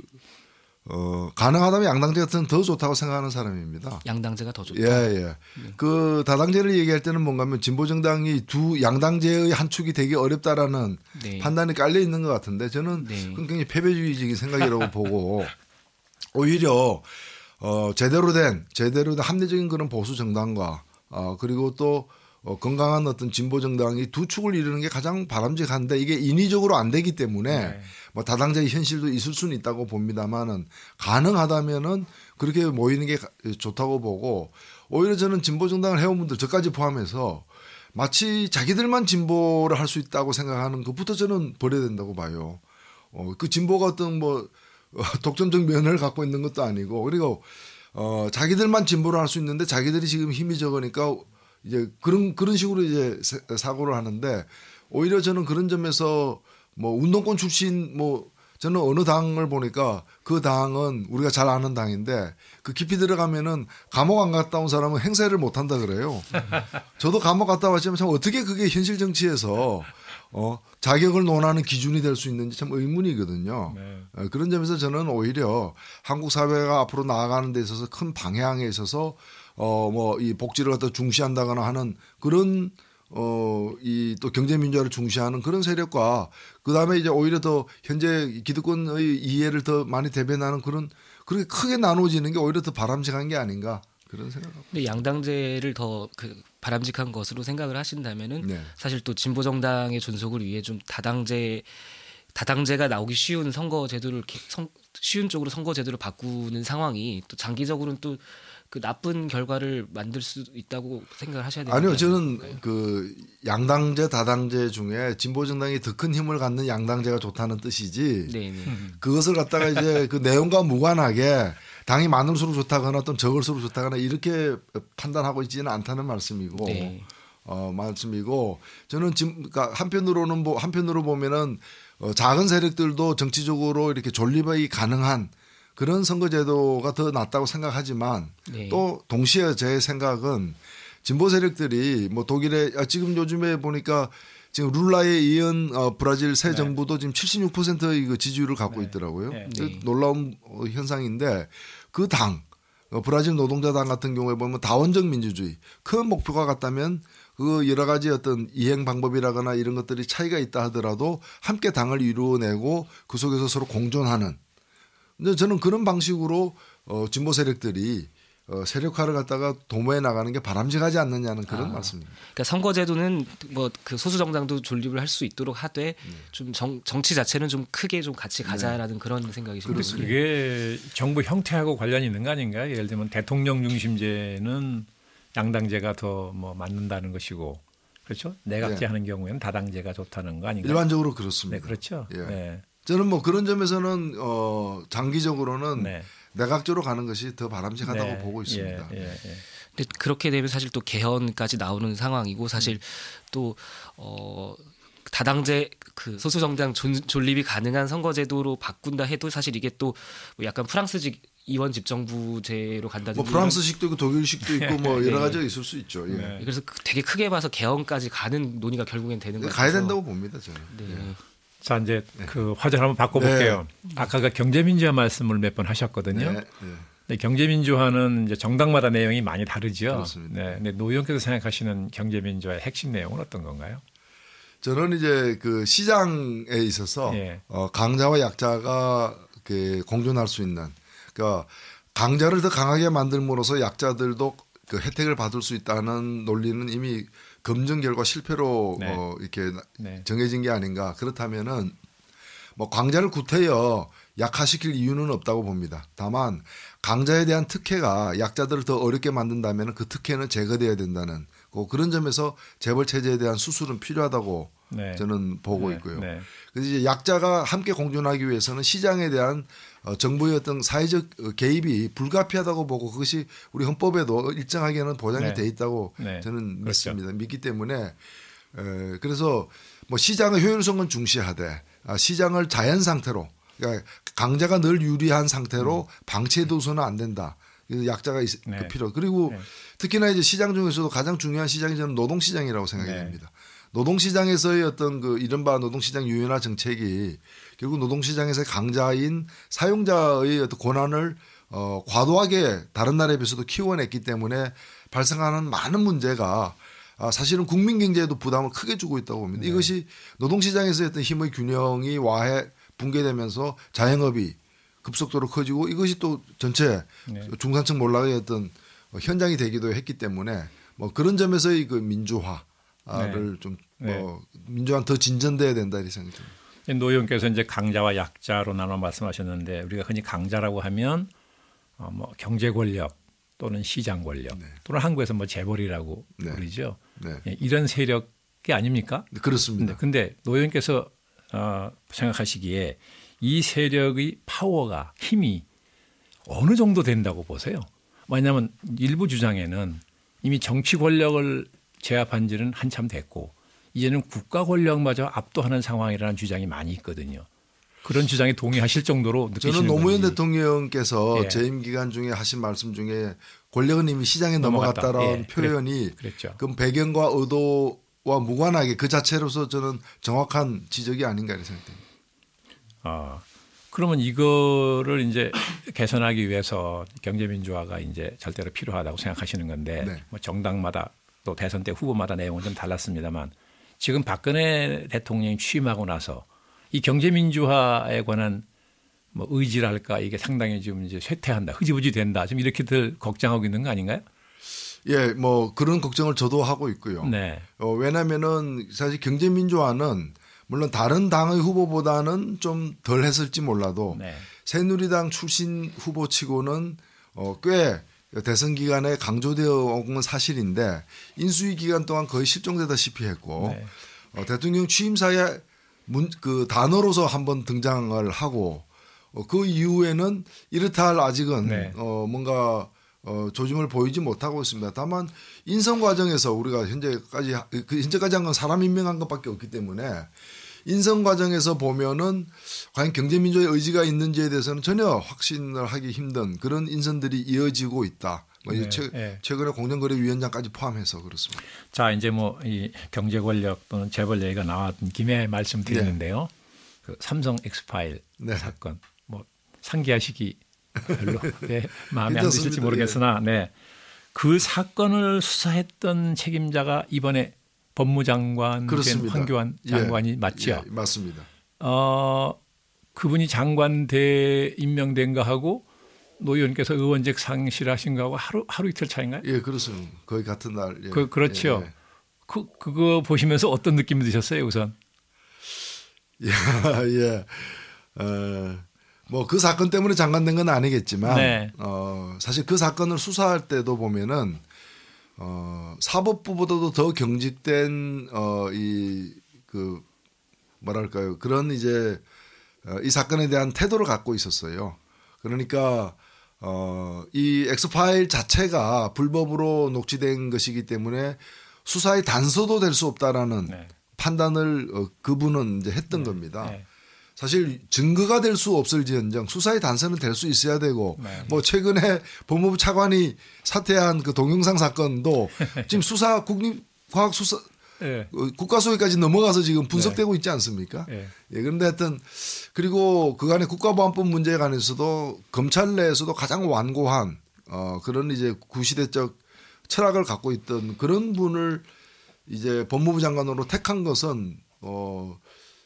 어, 가능하다면 양당제 같은 더 좋다고 생각하는 사람입니다. 양당제가 더 좋다. 예, 예. 네. 그 다당제를 얘기할 때는 뭔가 하면 진보정당이 두 양당제의 한 축이 되기 어렵다라는 네. 판단이 깔려 있는 것 같은데 저는 네. 굉장히 패배주의적인 생각이라고 보고 오히려 어, 제대로 된, 제대로 된 합리적인 그런 보수 정당과 어, 그리고 또 어, 건강한 어떤 진보 정당이 두 축을 이루는 게 가장 바람직한데 이게 인위적으로 안 되기 때문에 네. 뭐 다당제의 현실도 있을 수는 있다고 봅니다만은 가능하다면은 그렇게 모이는 게 좋다고 보고 오히려 저는 진보 정당을 해온 분들 저까지 포함해서 마치 자기들만 진보를 할 수 있다고 생각하는 것부터 저는 버려야 된다고 봐요. 어, 그 진보가 어떤 뭐 독점적 면을 갖고 있는 것도 아니고 그리고 어, 자기들만 진보를 할 수 있는데 자기들이 지금 힘이 적으니까 이제 그런 그런 식으로 이제 사고를 하는데 오히려 저는 그런 점에서 뭐 운동권 출신 뭐 저는 어느 당을 보니까 그 당은 우리가 잘 아는 당인데 그 깊이 들어가면은 감옥 안 갔다 온 사람은 행세를 못 한다 그래요. 저도 감옥 갔다 왔지만 참 어떻게 그게 현실 정치에서 어 자격을 논하는 기준이 될 수 있는지 참 의문이거든요. 네. 그런 점에서 저는 오히려 한국 사회가 앞으로 나아가는 데 있어서 큰 방향에 있어서 어 뭐 이 복지를 갖다 중시한다거나 하는 그런 어 이 또 경제 민주화를 중시하는 그런 세력과 그 다음에 이제 오히려 더 현재 기득권의 이해를 더 많이 대변하는 그런 그렇게 크게 나눠지는 게 오히려 더 바람직한 게 아닌가 그런 생각합니다. 근데 양당제를 더 그 바람직한 것으로 생각을 하신다면은 네. 사실 또 진보 정당의 존속을 위해 좀 다당제 다당제가 나오기 쉬운 선거 제도를 성, 쉬운 쪽으로 선거 제도를 바꾸는 상황이 또 장기적으로는 또 그 나쁜 결과를 만들 수 있다고 생각을 하셔야 돼요. 아니요, 저는 그 양당제, 다당제 중에 진보 정당이 더 큰 힘을 갖는 양당제가 좋다는 뜻이지. 네, 네. 그것을 갖다가 이제 그 내용과 무관하게 당이 많을수록 좋다거나 또는 적을수록 좋다거나 이렇게 판단하고 있지는 않다는 말씀이고. 네. 어, 말씀이고 저는 지금 그러니까 한편으로는 뭐 한편으로 보면은 어, 작은 세력들도 정치적으로 이렇게 존립이 가능한 그런 선거제도가 더 낫다고 생각하지만 네. 또 동시에 제 생각은 진보 세력들이 뭐 독일에 아, 지금 요즘에 보니까 지금 룰라에 이은 어, 브라질 새 네. 정부도 지금 칠십육 퍼센트의 그 지지율을 갖고 네. 있더라고요. 네. 네. 놀라운 현상인데 그 당 어, 브라질 노동자당 같은 경우에 보면 다원적 민주주의 큰 목표가 같다면 그 여러 가지 어떤 이행 방법이라거나 이런 것들이 차이가 있다 하더라도 함께 당을 이루어내고 그 속에서 서로 공존하는. 근데 저는 그런 방식으로 어, 진보 세력들이 어, 세력화를 갖다가 도모해 나가는 게 바람직하지 않느냐는 그런 아, 말씀입니다. 그러니까 선거제도는 뭐 그 소수 정당도 존립을 할 수 있도록 하되 좀 정, 정치 자체는 좀 크게 좀 같이 가자라는 그런 생각이신가요? 그게 정부 형태하고 관련이 있는 거 아닌가요? 예를 들면 대통령 중심제는 양당제가 더 뭐 맞는다는 것이고 그렇죠? 내각제 네. 하는 경우에는 다당제가 좋다는 거 아닌가요? 일반적으로 그렇습니다. 네, 그렇죠. 예. 네. 저는 뭐 그런 점에서는 어, 장기적으로는 네. 내각제로 가는 것이 더 바람직하다고 네. 보고 있습니다. 예, 예, 예. 근데 그렇게 되면 사실 또 개헌까지 나오는 상황이고 사실 또 어, 다당제 그 소수 정당 존, 존립이 가능한 선거제도로 바꾼다 해도 사실 이게 또 약간 프랑스식 이원 집정부제로 간다든지 뭐 프랑스식도 있고 독일식도 있고 뭐 네. 여러 가지가 있을 수 있죠. 예. 네. 그래서 그 되게 크게 봐서 개헌까지 가는 논의가 결국엔 되는 것 가야 같아서 된다고 봅니다. 저는. 네. 예. 자 이제 그 화제를 한번 바꿔볼게요. 아까 그 경제민주화 말씀을 몇 번 하셨거든요. 네, 네. 네, 경제민주화는 이제 정당마다 내용이 많이 다르죠. 그렇습니다. 네, 근데 노 의원께서 생각하시는 경제민주화의 핵심 내용은 어떤 건가요? 저는 이제 그 시장에 있어서 예. 어, 강자와 약자가 그 공존할 수 있는 그러니까 강자를 더 강하게 만들므로써 약자들도 그 혜택을 받을 수 있다는 논리는 이미 검증 결과 실패로 네. 어, 이렇게 네. 정해진 게 아닌가. 그렇다면은 뭐 강자를 구태여 약화시킬 이유는 없다고 봅니다. 다만 강자에 대한 특혜가 약자들을 더 어렵게 만든다면 그 특혜는 제거돼야 된다는 그 그런 점에서 재벌 체제에 대한 수술은 필요하다고 네. 저는 보고 네. 있고요. 네. 그래서 이제 약자가 함께 공존하기 위해서는 시장에 대한 어, 정부의 어떤 사회적 개입이 불가피하다고 보고 그것이 우리 헌법에도 일정하게는 보장이 네. 돼 있다고 네. 저는 그렇죠. 믿습니다. 믿기 때문에 에, 그래서 뭐 시장의 효율성은 중시하되 아, 시장을 자연 상태로 그러니까 강자가 늘 유리한 상태로 방치해둬서는 안 된다. 그래서 약자가 있, 네. 그 필요. 그리고 네. 특히나 이제 시장 중에서도 가장 중요한 시장이 저는 노동시장이라고 생각이 네. 됩니다. 노동시장에서의 어떤 그 이른바 노동시장 유연화 정책이 결국 노동시장에서의 강자인 사용자의 어떤 권한을 어, 과도하게 다른 나라에 비해서도 키워냈기 때문에 발생하는 많은 문제가 아, 사실은 국민 경제에도 부담을 크게 주고 있다고 봅니다. 네. 이것이 노동시장에서의 어떤 힘의 균형이 와해 붕괴되면서 자영업이 급속도로 커지고 이것이 또 전체 네. 중산층 몰락의 어떤 현장이 되기도 했기 때문에 뭐 그런 점에서의 그 민주화를 네. 좀 네. 뭐 민주화는 더 진전돼야 된다 이렇게 생각합니다. 노 의원께서 이제 강자와 약자로 나눠 말씀하셨는데 우리가 흔히 강자라고 하면 어, 뭐 경제 권력 또는 시장 권력 네. 또는 한국에서 뭐 재벌이라고 네. 부르죠. 네. 예, 이런 세력이 아닙니까? 그렇습니다. 근데, 근데 노 의원께서 어, 생각하시기에 이 세력의 파워가 힘이 어느 정도 된다고 보세요? 왜냐하면 일부 주장에는 이미 정치 권력을 제압한 지는 한참 됐고 이제는 국가 권력마저 압도하는 상황이라는 주장이 많이 있거든요. 그런 주장에 동의하실 정도로 느끼시는 저는 노무현 건지. 대통령께서 예. 재임 기간 중에 하신 말씀 중에 권력은 이미 시장에 넘어갔다. 넘어갔다라는 예, 표현이 그랬죠. 그럼 배경과 의도와 무관하게 그 자체로서 저는 정확한 지적이 아닌가 이렇게 생각됩니다. 아, 그러면 이거를 이제 개선하기 위해서 경제민주화가 이제 절대로 필요하다고 생각하시는 건데 네. 뭐 정당마다 또 대선 때 후보마다 내용은 좀 달랐습니다만 지금 박근혜 대통령이 취임하고 나서 이 경제민주화에 관한 뭐 의지랄까 이게 상당히 지금 이제 쇠퇴한다, 흐지부지 된다, 지금 이렇게들 걱정하고 있는 거 아닌가요? 예, 뭐 그런 걱정을 저도 하고 있고요. 네, 어, 왜냐하면은 사실 경제민주화는 물론 다른 당의 후보보다는 좀 덜 했을지 몰라도 네. 새누리당 출신 후보치고는 어, 꽤 대선 기간에 강조되어 온 건 사실인데 인수위 기간 동안 거의 실종되다시피 했고 네. 어, 대통령 취임사에 문, 그 단어로서 한번 등장을 하고 어, 그 이후에는 이렇다 할 아직은 네. 어, 뭔가 어, 조짐을 보이지 못하고 있습니다. 다만 인선 과정에서 우리가 현재까지 그 현재까지 한 건 사람 임명한 것밖에 없기 때문에 인선 과정에서 보면은 과연 경제민주화의 의지가 있는지에 대해서는 전혀 확신을 하기 힘든 그런 인선들이 이어지고 있다. 뭐 네, 최, 네. 최근에 공정거래위원장까지 포함해서 그렇습니다. 자 이제 뭐 이 경제 권력 또는 재벌 얘기가 나왔던 김에 말씀드리는데요. 그 삼성 엑스파일 네. 사건 뭐 상기하시기 별로 네, 마음에 안 괜찮습니다. 드실지 모르겠으나 네. 그 사건을 수사했던 책임자가 이번에 법무장관 된 황교안 장관이 예, 맞죠? 예, 맞습니다. 어, 그분이 장관대 임명된 거하고 노 의원께서 의원직 상실하신 거하고 하루 하루 이틀 차인가요? 예, 그렇습니다. 거의 같은 날. 예. 그 그렇죠. 예, 예. 그 그거 보시면서 어떤 느낌이 드셨어요, 우선? 예, 예. 어, 뭐 그 사건 때문에 장관된 건 아니겠지만, 네. 어, 사실 그 사건을 수사할 때도 보면은 어, 사법부보다도 더 경직된 어, 이 그 뭐랄까요 그런 이제 어, 이 사건에 대한 태도를 갖고 있었어요. 그러니까 어, 이 엑스파일 자체가 불법으로 녹취된 것이기 때문에 수사의 단서도 될 수 없다라는 네. 판단을 어, 그분은 이제 했던 네. 겁니다. 네. 사실 증거가 될 수 없을지언정 수사의 단서는 될 수 있어야 되고 네. 뭐 최근에 법무부 차관이 사퇴한 그 동영상 사건도 지금 수사 국립과학수사 네. 국가소위까지 넘어가서 지금 분석되고 있지 않습니까? 네. 예, 그런데 하여튼 그리고 그간의 국가보안법 문제에 관해서도 검찰 내에서도 가장 완고한 어 그런 이제 구시대적 철학을 갖고 있던 그런 분을 이제 법무부 장관으로 택한 것은 어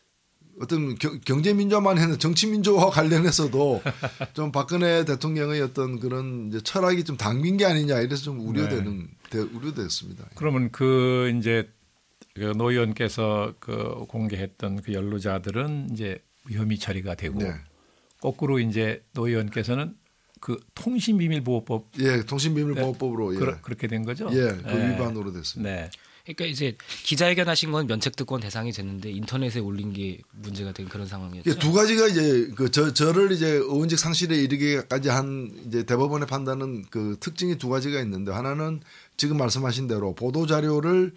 어떤 경제민주화만 했는 정치민주화와 관련해서도 좀 박근혜 대통령의 어떤 그런 이제 철학이 좀 당긴 게 아니냐 이래서 좀 우려되는 네. 우려됐습니다. 그러면 그 이제 그 노 의원께서 그 공개했던 그 연루자들은 이제 혐의 처리가 되고 네. 거꾸로 이제 노 의원께서는 그 통신비밀보호법 예, 통신비밀보호법으로 네. 예. 그, 그렇게 된 거죠? 예, 그 네. 위반으로 됐습니다. 네. 그러니까 이제 기자회견 하신 건 면책특권 대상이 됐는데 인터넷에 올린 게 문제가 된 그런 상황이었죠. 두 가지가 이제 그 저 저를 이제 의원직 상실에 이르기까지 한 이제 대법원의 판단은 그 특징이 두 가지가 있는데 하나는 지금 말씀하신 대로 보도 자료를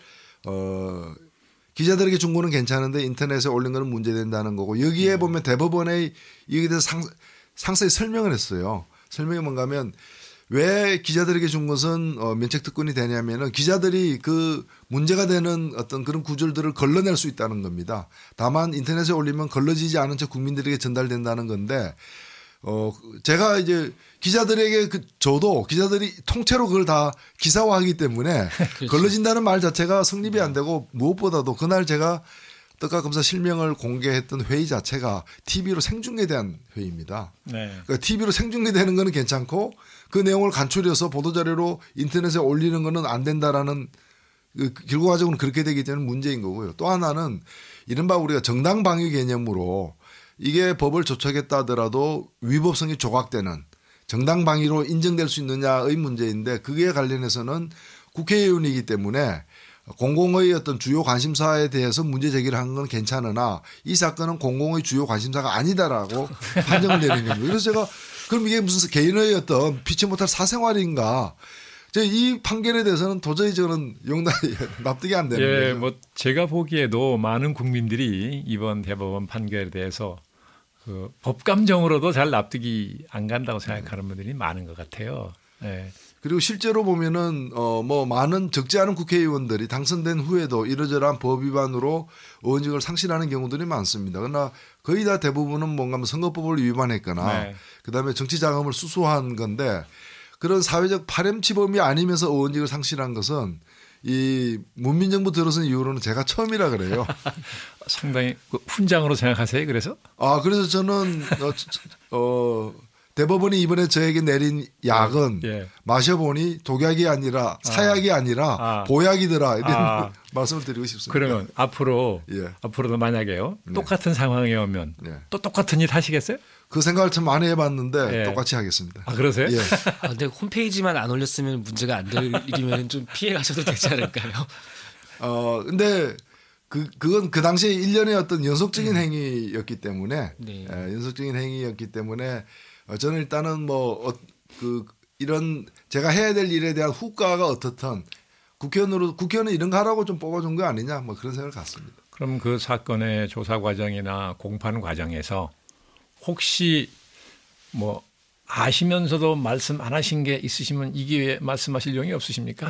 어 기자들에게 준 거는 괜찮은데 인터넷에 올린 거는 문제된다는 거고 여기에 보면 대법원의 여기에 대해서 상, 상세히 설명을 했어요. 설명이 뭔가면 왜 기자들에게 준 것은 어, 면책특권이 되냐면은 기자들이 그 문제가 되는 어떤 그런 구절들을 걸러낼 수 있다는 겁니다. 다만 인터넷에 올리면 걸러지지 않은 채 국민들에게 전달된다는 건데 어 제가 이제 기자들에게 그 저도 기자들이 통째로 그걸 다 기사화하기 때문에 그렇죠. 걸러진다는 말 자체가 성립이 안 되고 무엇보다도 그날 제가 떡가 검사 실명을 공개했던 회의 자체가 티비로 생중계된 회의입니다. 네. 그러니까 티비로 생중계되는 거는 괜찮고 그 내용을 간추려서 보도자료로 인터넷에 올리는 거는 안 된다라는 그 결과적으로는 그렇게 되기 때문에 문제인 거고요. 또 하나는 이른바 우리가 정당 방위 개념으로 이게 법을 조촉했다 하더라도 위법성이 조각되는 정당 방위로 인정될 수 있느냐의 문제인데 그에 관련해서는 국회의원이기 때문에 공공의 어떤 주요 관심사에 대해서 문제 제기를 한 건 괜찮으나 이 사건은 공공의 주요 관심사가 아니다라고 판정을 내린 겁니다. 그래서 제가 그럼 이게 무슨 개인의 어떤 피치 못할 사생활인가? 이 판결에 대해서는 도저히 저는 용납 납득이 안 되는 예, 거죠. 뭐 제가 보기에도 많은 국민들이 이번 대법원 판결에 대해서 그 법감정으로도 잘 납득이 안 간다고 생각하는 분들이 많은 것 같아요. 네. 그리고 실제로 보면은 어 뭐 많은 적지 않은 국회의원들이 당선된 후에도 이러저러한 법 위반으로 의원직을 상실하는 경우들이 많습니다. 그러나 거의 다 대부분은 뭔가 뭐 선거법을 위반했거나 네. 그다음에 정치 자금을 수수한 건데 그런 사회적 파렴치범이 아니면서 의원직을 상실한 것은 이 문민정부 들어선 이후로는 제가 처음이라 그래요. 상당히 그 훈장으로 생각하세요. 그래서 아 그래서 저는 어, 어 대법원이 이번에 저에게 내린 약은 예. 마셔보니 독약이 아니라 사약이 아. 아니라 아. 보약이더라 이런 아. 말씀을 드리고 싶습니다. 그러면 앞으로 예. 앞으로도 만약에요 네. 똑같은 상황에 오면 네. 또 똑같은 일 하시겠어요? 그 생각을 참 많이 해봤는데 예. 똑같이 하겠습니다. 아 그러세요? 예. 아, 근데 홈페이지만 안 올렸으면 문제가 안 될 일이면 좀 피해 가셔도 되지 않을까요? 어 근데 그 그건 그 당시에 일련의 어떤 연속적인 행위였기 때문에 네. 예, 연속적인 행위였기 때문에 어, 저는 일단은 뭐 그 어, 이런 제가 해야 될 일에 대한 후과가 어떻든 국회의원으로 국회의원은 이런 거 하라고 좀 뽑아준 거 아니냐 뭐 그런 생각을 갖습니다. 그럼 그 사건의 조사 과정이나 공판 과정에서 혹시 뭐 아시면서도 말씀 안 하신 게 있으시면 이 기회에 말씀하실 용이 없으십니까?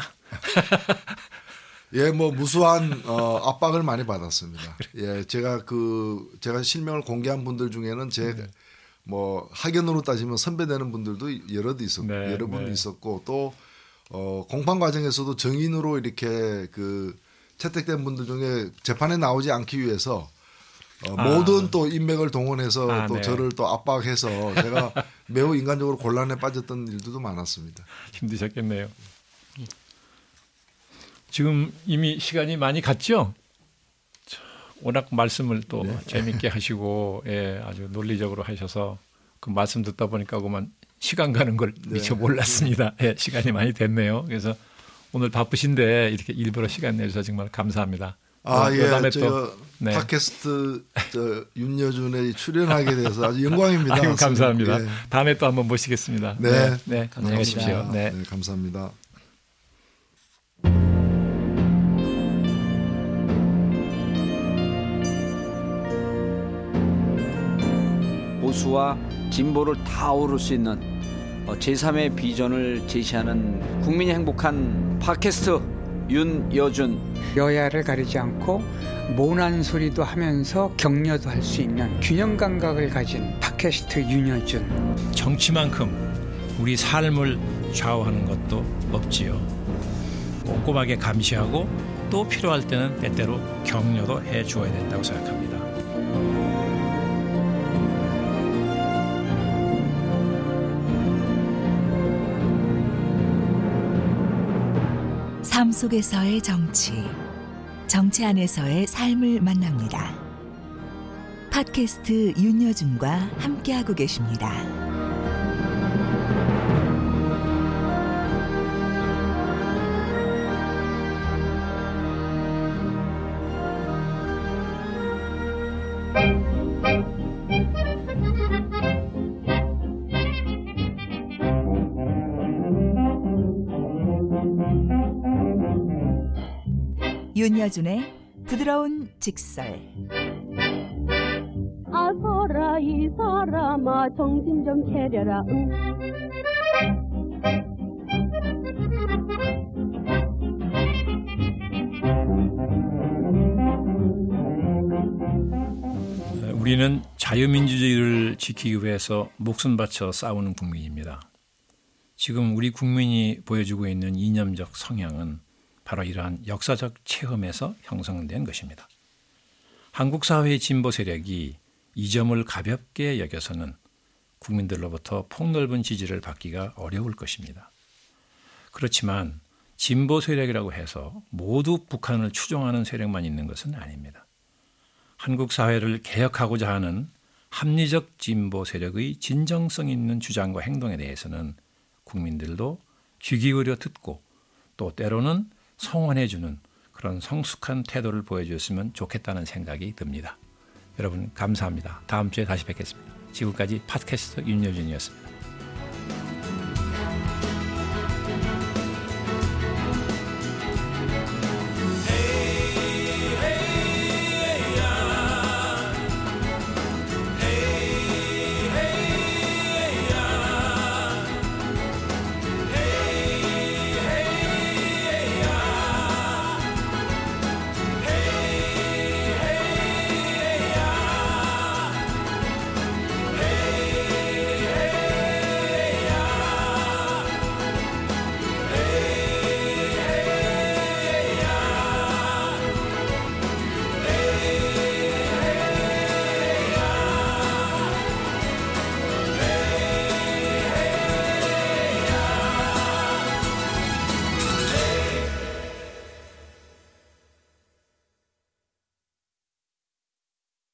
예, 뭐 무수한 어, 압박을 많이 받았습니다. 예, 제가 그 제가 실명을 공개한 분들 중에는 제 뭐 학연으로 따지면 선배 되는 분들도 여럿 있었고 네, 여러 분 네. 있었고 또 어, 공판 과정에서도 정인으로 이렇게 그 채택된 분들 중에 재판에 나오지 않기 위해서 어, 아. 모든 또 인맥을 동원해서 아, 또 네. 저를 또 압박해서 제가 매우 인간적으로 곤란에 빠졌던 일들도 많았습니다. 힘드셨겠네요. 지금 이미 시간이 많이 갔죠? 워낙 말씀을 또 네. 재밌게 하시고 예, 아주 논리적으로 하셔서 그 말씀 듣다 보니까 그만 시간 가는 걸 네. 미처 몰랐습니다. 예, 시간이 많이 됐네요. 그래서 오늘 바쁘신데 이렇게 일부러 시간 내주셔서 정말 감사합니다. 아, 어, 예. 그다음에 저 또 네. 팟캐스트 저 윤여준에 출연하게 돼서 아주 영광입니다. 아이고, 감사합니다. 예. 다음에 또 한번 모시겠습니다. 네. 네, 네, 안녕히 감사합니다. 가십시오. 네. 네, 감사합니다. 보수와 진보를 다 아우를 수 있는 제삼의 비전을 제시하는 국민이 행복한 팟캐스트 윤여준. 여야를 가리지 않고 모난 소리도 하면서 격려도 할 수 있는 균형 감각을 가진 팟캐스트 윤여준. 정치만큼 우리 삶을 좌우하는 것도 없지요. 꼼꼼하게 감시하고 또 필요할 때는 때때로 격려도 해 주어야 된다고 생각합니다. 삶 속에서의 정치, 정치 안에서의 삶을 만납니다. 팟캐스트 윤여준과 함께하고 계십니다. 윤여준의 부드러운 직설. 아서라 이 사람아 정신 좀 차려라. 응. 우리는 자유민주주의를 지키기 위해서 목숨 바쳐 싸우는 국민입니다. 지금 우리 국민이 보여주고 있는 이념적 성향은 바로 이러한 역사적 체험에서 형성된 것입니다. 한국 사회의 진보 세력이 이 점을 가볍게 여겨서는 국민들로부터 폭넓은 지지를 받기가 어려울 것입니다. 그렇지만 진보 세력이라고 해서 모두 북한을 추종하는 세력만 있는 것은 아닙니다. 한국 사회를 개혁하고자 하는 합리적 진보 세력의 진정성 있는 주장과 행동에 대해서는 국민들도 귀 기울여 듣고 또 때로는 성원해주는 그런 성숙한 태도를 보여주었으면 좋겠다는 생각이 듭니다. 여러분 감사합니다. 다음 주에 다시 뵙겠습니다. 지금까지 팟캐스트 윤여준이었습니다.